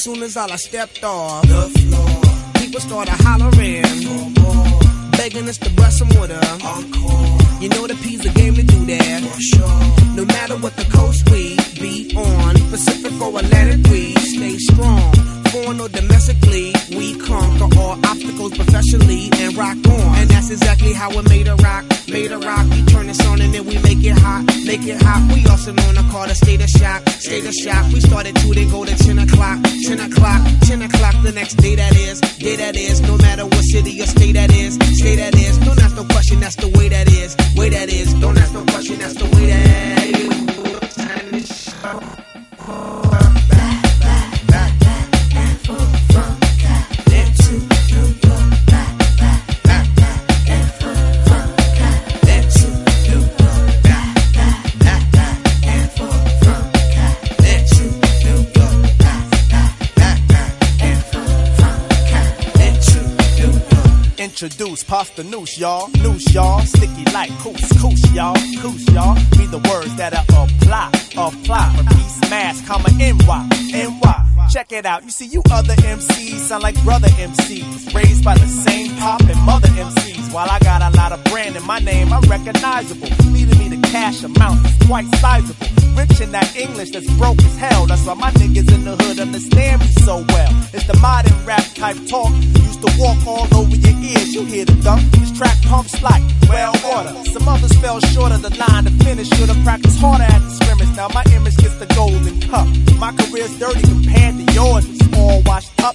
soon as I stepped off the floor, people started hollering for more, begging us to brush some water. Encore. You know the P's a game to do that. For sure. No matter what the coast we be on, Pacific or Atlantic, we stay strong. Foreign or domestically, we conquer all obstacles professionally and rock on. And that's exactly how we made a rock. Made a rock, we turn this on and then we make it hot. Make it hot, we also known to call the state of shock. State of shock, we started 2, then go to 10 o'clock. 10 o'clock, 10 o'clock the next day that is. Day that is, no matter what city or state that is. State that is, don't ask no question, that's the way that is. Way that is, don't ask no question, that's the way that is. Introduce, pasta noose, y'all. Noose, y'all. Sticky like couscous, y'all. Coos, y'all. Be the words that I apply. Apply. From East Mass, NY. Check it out. You see, you other MCs sound like brother MCs. Raised by the same pop and mother MCs. While I got a lot of brand in my name, I'm recognizable. Leading me to cash amount is quite sizable. Rich in that English that's broke as hell. That's why my niggas in the hood understand me so well. It's the modern rap type talk. Used to walk all over your ears. You hear the thump. This track pumps like well water. Some others fell short of the line to finish. Should've practiced harder at the scrimmage. Now my image gets the golden cup. My career's dirty compared to yours. It's all washed up.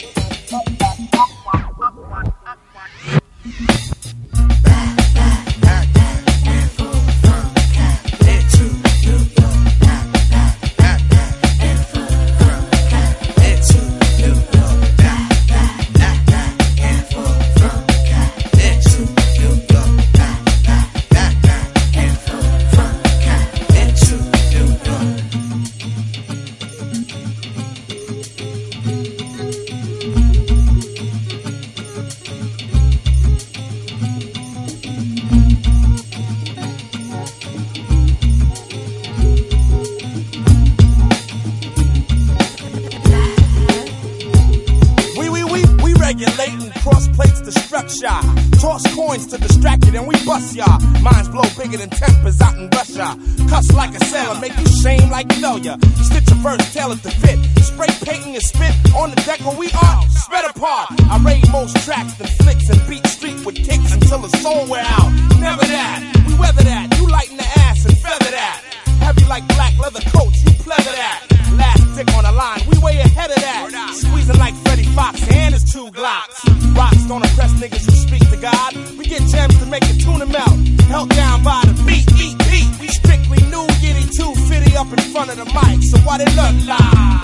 Regulating cross plates to structure. Toss coins to distract it and we bust y'all. Minds blow bigger than tempers out in Russia. Cuss like a sailor, make you shame like failure. Stitch a verse, tail it to fit. Spray painting and spit on the deck where we are. Spread apart. I raid most tracks than flicks and beat street with kicks until the soul wear out. Never that. We weather that. You lighten the ass and feather that. Heavy like black leather coats. You pleather that. Last dick on the line. We way ahead of that. Squeezing like Freddie Fox and his 2 Glocks. Rocks don't impress niggas who speak to God. We get gems to make it tune them out. Held down by the beat, eat, beat. We strictly new Yitty 250 up in front of the mic. So what it look like?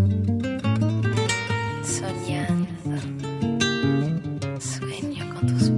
Sueño con tus